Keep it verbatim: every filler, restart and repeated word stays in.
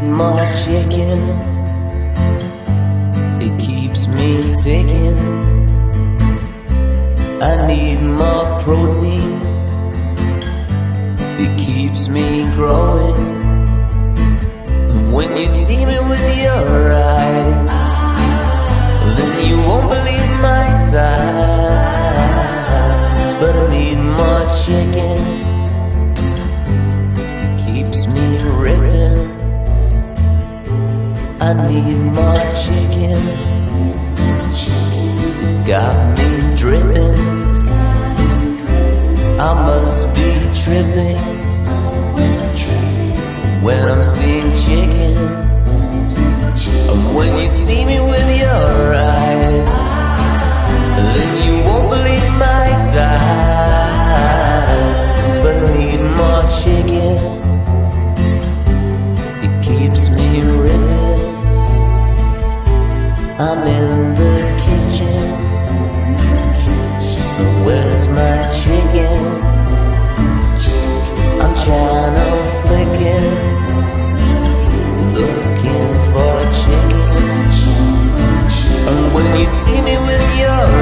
need more chicken. It keeps me ticking. I need more protein. It keeps me growing. When you see me with your eyes, then you won't believe my size. But I need more chicken. It keeps me ripping. I need more chicken. It's got me dripping. I must be tripping when I'm seeing chicken. And when you see me with your eyes, then you won't believe my size. But I need more chicken. It keeps me ripping. I'm in the kitchen. Where's my chicken? I'm trying to flick it, looking for chicken. And when you see me with your